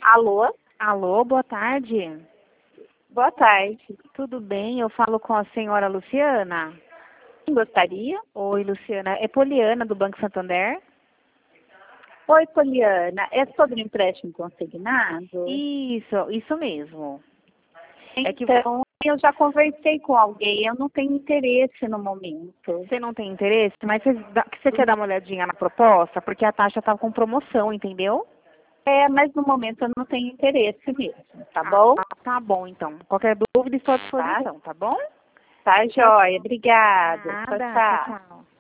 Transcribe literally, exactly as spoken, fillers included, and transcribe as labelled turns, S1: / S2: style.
S1: Alô?
S2: Alô, boa tarde.
S1: Boa tarde.
S2: Tudo bem? Eu falo com a senhora Luciana.
S1: Quem gostaria?
S2: Oi, Luciana. É Poliana, do Banco Santander?
S1: Oi, Poliana. É sobre empréstimo consignado?
S2: Isso, isso mesmo. É que
S1: Então, eu já conversei com alguém, eu não tenho interesse no momento.
S2: você não tem interesse, mas você, dá- você quer dar uma olhadinha na proposta? Porque a taxa tá com promoção, entendeu?
S1: É, mas no momento eu não tenho interesse mesmo, tá bom?
S2: Ah, tá bom, então. Qualquer dúvida, estou à
S1: Tá?
S2: disposição, tá bom?
S1: Tá,
S2: Tchau,
S1: joia. Obrigada. Tchau,
S2: nada. Tchau,
S1: tchau.
S2: tchau.